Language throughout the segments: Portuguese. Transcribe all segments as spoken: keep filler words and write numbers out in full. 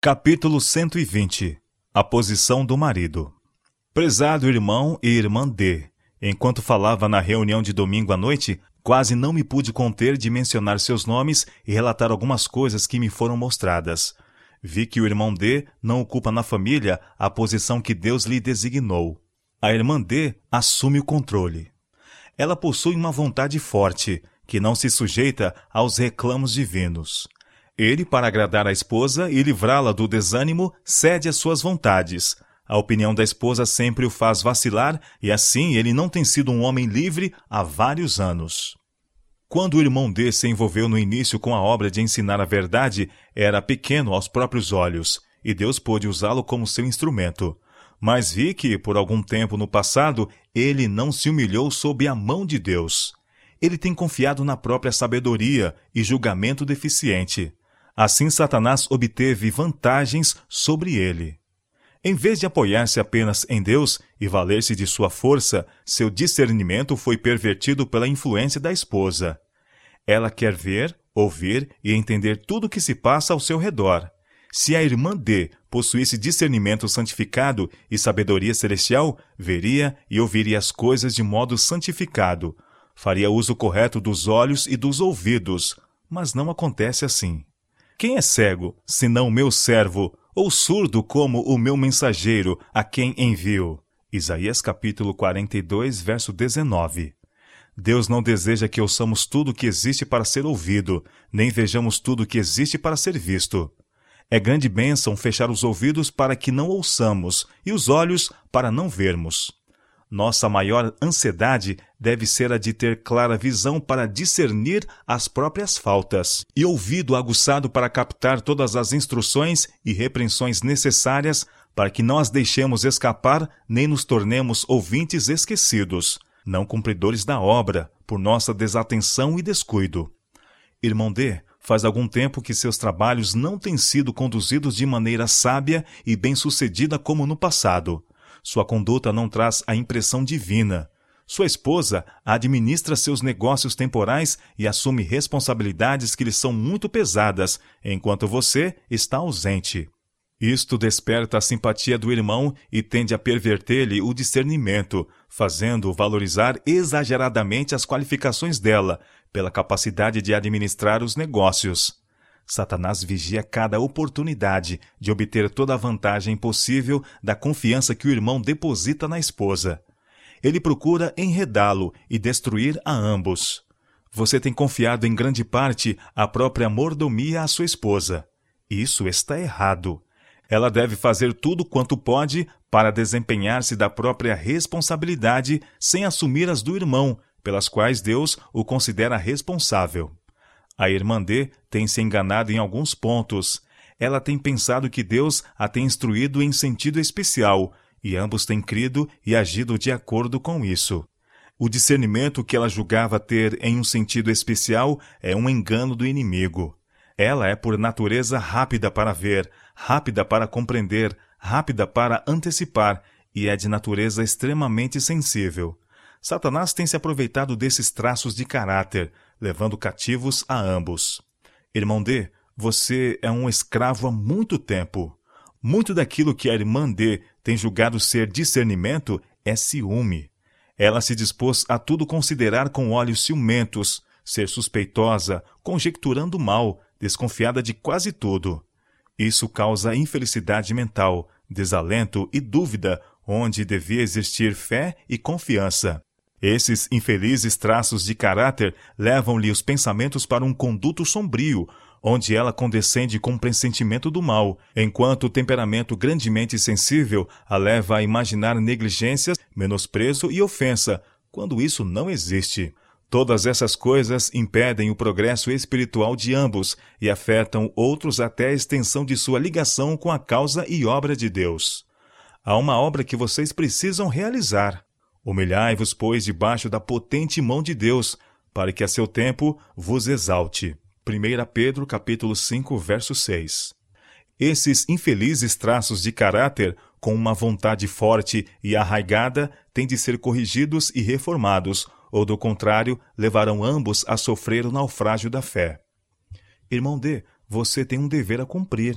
Capítulo cento e vinte. A posição do marido. Prezado irmão e irmã D, enquanto falava na reunião de domingo à noite, quase não me pude conter de mencionar seus nomes e relatar algumas coisas que me foram mostradas. Vi que o irmão D não ocupa na família a posição que Deus lhe designou. A irmã D assume o controle. Ela possui uma vontade forte, que não se sujeita aos reclamos divinos. Ele, para agradar a esposa e livrá-la do desânimo, cede às suas vontades. A opinião da esposa sempre o faz vacilar e assim ele não tem sido um homem livre há vários anos. Quando o irmão D se envolveu no início com a obra de ensinar a verdade, era pequeno aos próprios olhos, e Deus pôde usá-lo como seu instrumento. Mas vi que, por algum tempo no passado, ele não se humilhou sob a mão de Deus. Ele tem confiado na própria sabedoria e julgamento deficiente. Assim Satanás obteve vantagens sobre ele. Em vez de apoiar-se apenas em Deus e valer-se de sua força, seu discernimento foi pervertido pela influência da esposa. Ela quer ver, ouvir e entender tudo o que se passa ao seu redor. Se a irmã D possuísse discernimento santificado e sabedoria celestial, veria e ouviria as coisas de modo santificado. Faria uso correto dos olhos e dos ouvidos, mas não acontece assim. Quem é cego, senão o meu servo, ou surdo como o meu mensageiro, a quem envio? Isaías capítulo quarenta e dois, verso dezenove. Deus não deseja que ouçamos tudo o que existe para ser ouvido, nem vejamos tudo o que existe para ser visto. É grande bênção fechar os ouvidos para que não ouçamos e os olhos para não vermos. Nossa maior ansiedade deve ser a de ter clara visão para discernir as próprias faltas e ouvido aguçado para captar todas as instruções e repreensões necessárias para que não as deixemos escapar nem nos tornemos ouvintes esquecidos, não cumpridores da obra, por nossa desatenção e descuido. Irmão D, faz algum tempo que seus trabalhos não têm sido conduzidos de maneira sábia e bem-sucedida como no passado. Sua conduta não traz a impressão divina. Sua esposa administra seus negócios temporais e assume responsabilidades que lhe são muito pesadas, enquanto você está ausente. Isto desperta a simpatia do irmão e tende a perverter-lhe o discernimento, fazendo-o valorizar exageradamente as qualificações dela, pela capacidade de administrar os negócios. Satanás vigia cada oportunidade de obter toda a vantagem possível da confiança que o irmão deposita na esposa. Ele procura enredá-lo e destruir a ambos. Você tem confiado em grande parte a própria mordomia à sua esposa. Isso está errado. Ela deve fazer tudo quanto pode para desempenhar-se da própria responsabilidade sem assumir as do irmão, pelas quais Deus o considera responsável. A irmã D tem se enganado em alguns pontos. Ela tem pensado que Deus a tem instruído em sentido especial, e ambos têm crido e agido de acordo com isso. O discernimento que ela julgava ter em um sentido especial é um engano do inimigo. Ela é por natureza rápida para ver, rápida para compreender, rápida para antecipar, e é de natureza extremamente sensível. Satanás tem se aproveitado desses traços de caráter, levando cativos a ambos. Irmão D, você é um escravo há muito tempo. Muito daquilo que a irmã D tem julgado ser discernimento é ciúme. Ela se dispôs a tudo considerar com olhos ciumentos, ser suspeitosa, conjecturando mal, desconfiada de quase tudo. Isso causa infelicidade mental, desalento e dúvida, onde devia existir fé e confiança. Esses infelizes traços de caráter levam-lhe os pensamentos para um conduto sombrio, onde ela condescende com o pressentimento do mal, enquanto o temperamento grandemente sensível a leva a imaginar negligências, menosprezo e ofensa, quando isso não existe. Todas essas coisas impedem o progresso espiritual de ambos e afetam outros até a extensão de sua ligação com a causa e obra de Deus. Há uma obra que vocês precisam realizar. Humilhai-vos, pois, debaixo da potente mão de Deus, para que a seu tempo vos exalte. primeira Pedro, capítulo cinco, verso seis. Esses infelizes traços de caráter, com uma vontade forte e arraigada, têm de ser corrigidos e reformados, ou do contrário, levarão ambos a sofrer o naufrágio da fé. Irmão D, você tem um dever a cumprir.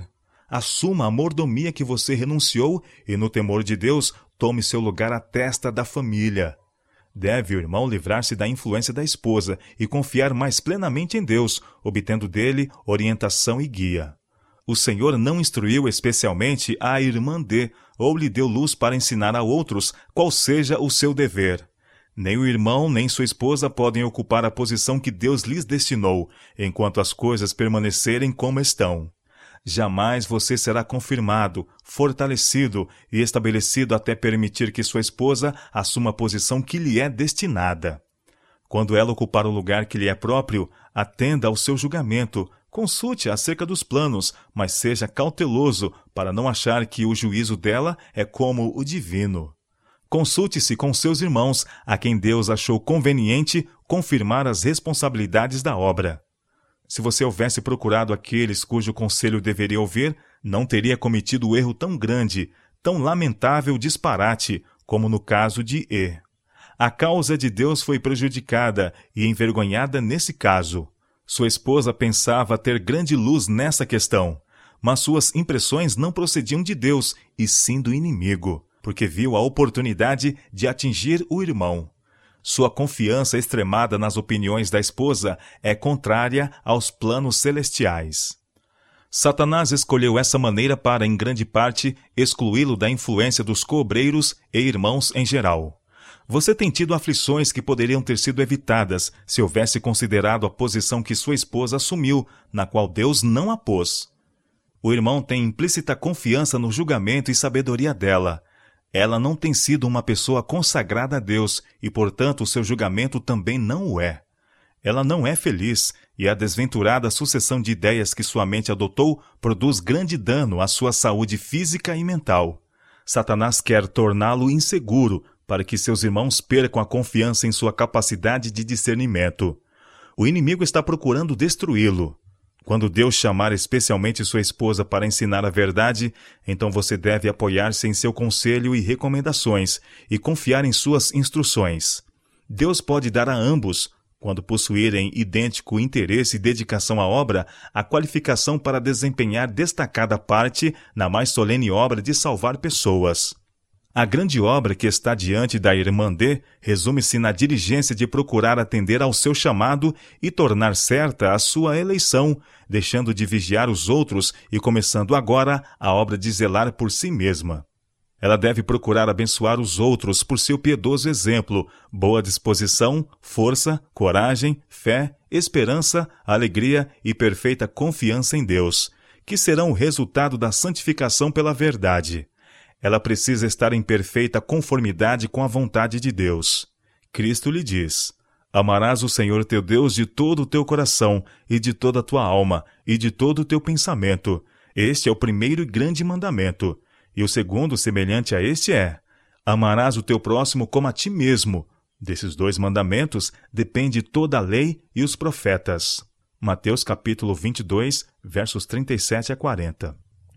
assuma a mordomia que você renunciou e, no temor de Deus, tome seu lugar à testa da família. Deve o irmão livrar-se da influência da esposa e confiar mais plenamente em Deus, obtendo dele orientação e guia. O Senhor não instruiu especialmente a irmã D, ou lhe deu luz para ensinar a outros qual seja o seu dever. Nem o irmão nem sua esposa podem ocupar a posição que Deus lhes destinou, enquanto as coisas permanecerem como estão. Jamais você será confirmado, fortalecido e estabelecido até permitir que sua esposa assuma a posição que lhe é destinada. Quando ela ocupar o lugar que lhe é próprio, atenda ao seu julgamento, consulte acerca dos planos, mas seja cauteloso para não achar que o juízo dela é como o divino. Consulte-se com seus irmãos, a quem Deus achou conveniente confirmar as responsabilidades da obra. Se você houvesse procurado aqueles cujo conselho deveria ouvir, não teria cometido o erro tão grande, tão lamentável disparate, como no caso de E. A causa de Deus foi prejudicada e envergonhada nesse caso. Sua esposa pensava ter grande luz nessa questão, mas suas impressões não procediam de Deus, e sim do inimigo, porque viu a oportunidade de atingir o irmão. Sua confiança extremada nas opiniões da esposa é contrária aos planos celestiais. Satanás escolheu essa maneira para, em grande parte, excluí-lo da influência dos coobreiros e irmãos em geral. Você tem tido aflições que poderiam ter sido evitadas se houvesse considerado a posição que sua esposa assumiu, na qual Deus não a pôs. O irmão tem implícita confiança no julgamento e sabedoria dela. Ela não tem sido uma pessoa consagrada a Deus e, portanto, o seu julgamento também não o é. Ela não é feliz e a desventurada sucessão de ideias que sua mente adotou produz grande dano à sua saúde física e mental. Satanás quer torná-lo inseguro para que seus irmãos percam a confiança em sua capacidade de discernimento. O inimigo está procurando destruí-lo. Quando Deus chamar especialmente sua esposa para ensinar a verdade, então você deve apoiar-se em seu conselho e recomendações e confiar em suas instruções. Deus pode dar a ambos, quando possuírem idêntico interesse e dedicação à obra, a qualificação para desempenhar destacada parte na mais solene obra de salvar pessoas. A grande obra que está diante da irmã D resume-se na diligência de procurar atender ao seu chamado e tornar certa a sua eleição, deixando de vigiar os outros e começando agora a obra de zelar por si mesma. Ela deve procurar abençoar os outros por seu piedoso exemplo, boa disposição, força, coragem, fé, esperança, alegria e perfeita confiança em Deus, que serão o resultado da santificação pela verdade. Ela precisa estar em perfeita conformidade com a vontade de Deus. Cristo lhe diz: amarás o Senhor teu Deus de todo o teu coração, e de toda a tua alma, e de todo o teu pensamento. Este é o primeiro e grande mandamento. E o segundo, semelhante a este, é: amarás o teu próximo como a ti mesmo. Desses dois mandamentos depende toda a lei e os profetas. Mateus capítulo vinte e dois, versos trinta e sete a quarenta.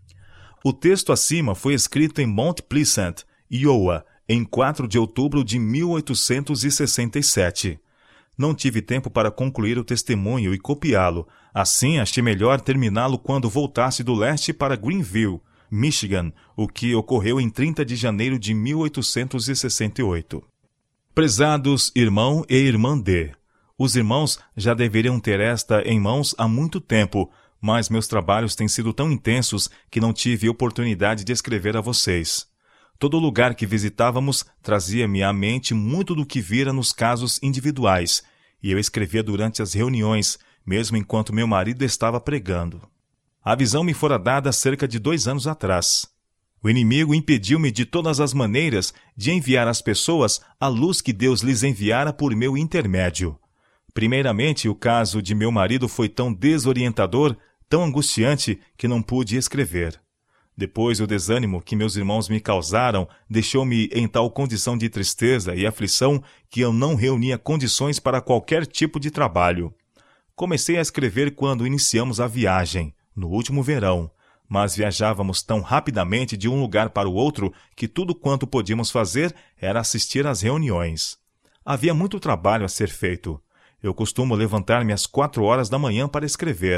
O texto acima foi escrito em Mount Pleasant, Iowa, em quatro de outubro de mil oitocentos e sessenta e sete. Não tive tempo para concluir o testemunho e copiá-lo, assim achei melhor terminá-lo quando voltasse do leste para Greenville, Michigan, o que ocorreu em trinta de janeiro de mil oitocentos e sessenta e oito. Prezados irmão e irmã D, os irmãos já deveriam ter esta em mãos há muito tempo, mas meus trabalhos têm sido tão intensos que não tive oportunidade de escrever a vocês. Todo lugar que visitávamos trazia-me à mente muito do que vira nos casos individuais, e eu escrevia durante as reuniões, mesmo enquanto meu marido estava pregando. A visão me fora dada há cerca de dois anos atrás. O inimigo impediu-me de todas as maneiras de enviar às pessoas a luz que Deus lhes enviara por meu intermédio. Primeiramente, o caso de meu marido foi tão desorientador, tão angustiante, que não pude escrever. Depois, o desânimo que meus irmãos me causaram deixou-me em tal condição de tristeza e aflição que eu não reunia condições para qualquer tipo de trabalho. Comecei a escrever quando iniciamos a viagem, no último verão, mas viajávamos tão rapidamente de um lugar para o outro que tudo quanto podíamos fazer era assistir às reuniões. Havia muito trabalho a ser feito. Eu costumo levantar-me às quatro horas da manhã para escrever.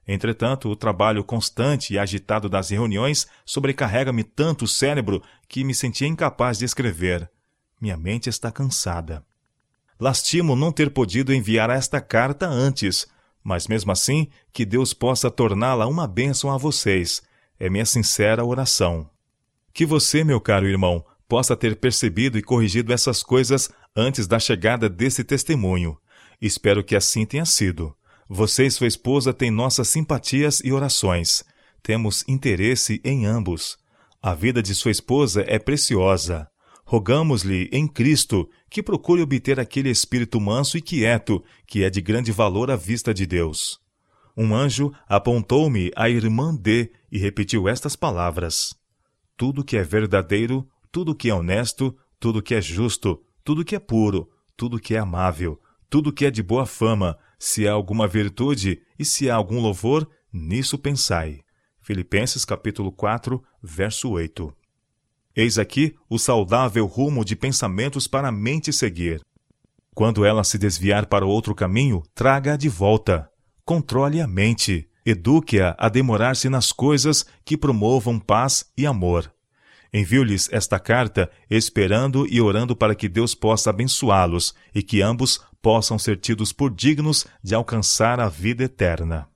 Entretanto, o trabalho constante e agitado das reuniões sobrecarrega-me tanto o cérebro que me senti incapaz de escrever. Minha mente está cansada. Lastimo não ter podido enviar esta carta antes, mas mesmo assim, que Deus possa torná-la uma bênção a vocês. É minha sincera oração. Que você, meu caro irmão, possa ter percebido e corrigido essas coisas antes da chegada desse testemunho. Espero que assim tenha sido. Você e sua esposa têm nossas simpatias e orações. Temos interesse em ambos. A vida de sua esposa é preciosa. Rogamos-lhe, em Cristo, que procure obter aquele espírito manso e quieto, que é de grande valor à vista de Deus. Um anjo apontou-me a irmã D e repetiu estas palavras: tudo que é verdadeiro, tudo que é honesto, tudo que é justo, tudo que é puro, tudo que é amável, tudo que é de boa fama, se há alguma virtude e se há algum louvor, nisso pensai. Filipenses capítulo quatro, verso oito. Eis aqui o saudável rumo de pensamentos para a mente seguir. Quando ela se desviar para outro caminho, traga-a de volta. Controle a mente, eduque-a a demorar-se nas coisas que promovam paz e amor. Envio-lhes esta carta, esperando e orando para que Deus possa abençoá-los e que ambos possam ser tidos por dignos de alcançar a vida eterna.